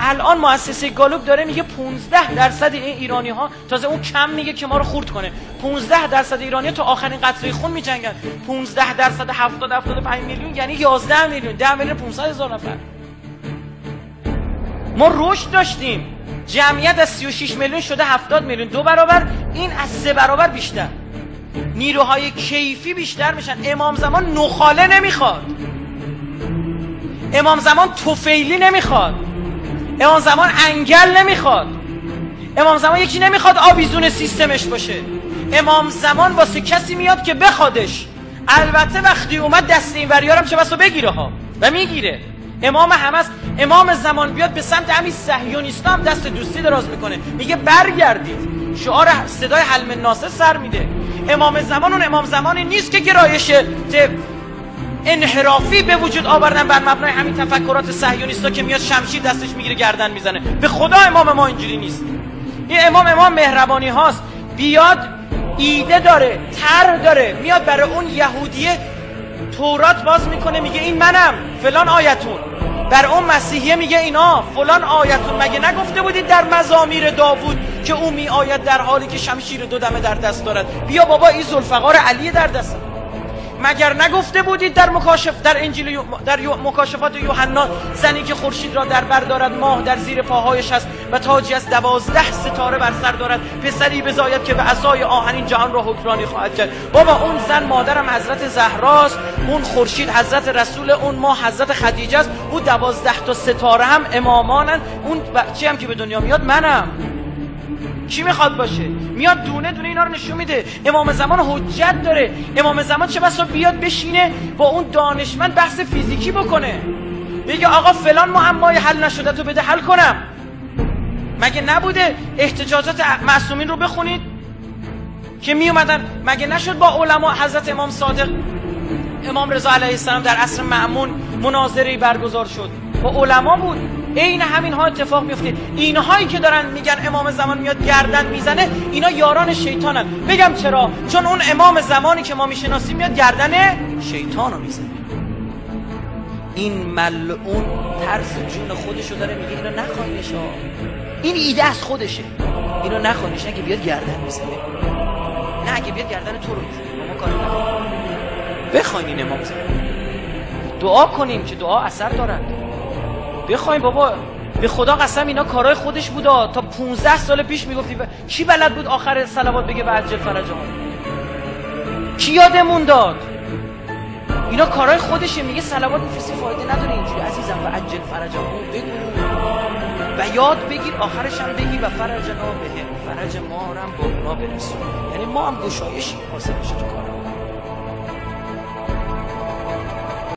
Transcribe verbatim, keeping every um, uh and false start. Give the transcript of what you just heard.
الان مؤسسه گالوب داره میگه پانزده درصد این ایرانی ها، تازه اون کم میگه که ما رو خورد کنه، پانزده درصد ایرانی ها تا آخرین قطره خون میجنگن. پانزده درصد هفتاد هفتاد و پنج میلیون یعنی یازده میلیون، ده میلیون پانصد هزار نفر. ما رشد داشتیم، جمعیت از سی و شش میلیون شده هفتاد میلیون، دو برابر، این از سه برابر بیشتر. نیروهای کیفی بیشتر میشن. امام زمان نخاله نمیخواد، امام زمان طفیلی نمیخواد، امام زمان انگل نمیخواد، امام زمان یکی نمیخواد آویزون سیستمش باشه. امام زمان واسه کسی میاد که بخوادش. البته وقتی اومد دست این وریارم چه بسا بگیره ها، و میگیره. امام همه است. امام زمان بیاد به سمت همین صهیونیستا هم دست دوستی دراز میکنه، میگه برگردید، شعار صدای حلم الناصر سر میده. امام زمان اون امام زمانی نیست که گرایش انحرافی به وجود آوردن بر مبنای همین تفکرات صهیونیستا که میاد شمشیر دستش میگیره گردن میزنه. به خدا امام ما اینجوری نیست. این امام امام مهربانی هاست، بیاد ایده داره، طرح داره، میاد برای اون یهودیه تورات باز میکنه، میگه این منم فلان آیتون. بر اون مسیحیه میگه اینا فلان آیتون. مگه نگفته بودید در مزامیر داوود که او می آید در حالی که شمشیر دو دمه در دست دارد؟ بیا بابا این ذوالفقار علی در دست. مگر نگفته بودید در مکاشف در انجیل یو... در یو... مکاشفات یوحنا زنی که خورشید را در بر دارد، ماه در زیر پاهایش است و تاجی از دوازده ستاره بر سر دارد، پسری بزاید که به عصای آهنین جهان را حکمرانی خواهد کرد. بابا اون زن مادرم حضرت زهراست، اون خورشید حضرت رسول، اون ماه حضرت خدیجه است، اون دوازده تا ستاره هم امامانن، اون بچه هم که به دنیا میاد منم. چی میخواد باشه؟ میاد دونه دونه اینا رو نشون میده. امام زمان حجت داره. امام زمان چه بسا بیاد بشینه با اون دانشمند بحث فیزیکی بکنه، بگه آقا فلان معمای حل نشده تو بده حل کنم. مگه نبوده احتجاجات معصومین رو بخونید که می اومدن؟ مگه نشد با علما حضرت امام صادق امام رضا علیه السلام در عصر مأمون مناظری برگزار شد، با علما بود. این همین ها اتفاق میفته. اینهایی که دارن میگن امام زمان میاد گردن میزنه، اینا یاران شیطانن. بگم چرا؟ چون اون امام زمانی که ما میشناسیم میاد گردن شیطانو میزنه. این ملعون ترس جون خودشو داره، میگه اینو نخواینش ها، این ایده از خودشه، اینو نخواینش، نه که بیاد گردن میزنه، نه اگه بیاد گردن تو رو میزنه. ما کاری نداریم. بخواین این امام زمان، دعا کنیم که دعا اثر دارد. بخوایم بابا، به خدا قسم اینا کارهای خودش بودا. تا پونزده سال پیش میگفتی ب... کی بلد بود آخر صلوات بگه و عجل فرجهم؟ کی یادمون داد؟ اینا کارهای خودشه. میگه صلوات میفرستی فایده نداره اینجوری عزیزم، و عجل فرجهم بگو و یاد بگیر، آخرش هم بگی و فرجنا بهم، فرج ما هم با اونا برسون. یعنی ما هم گشایشی حاصل بشه تو کارا.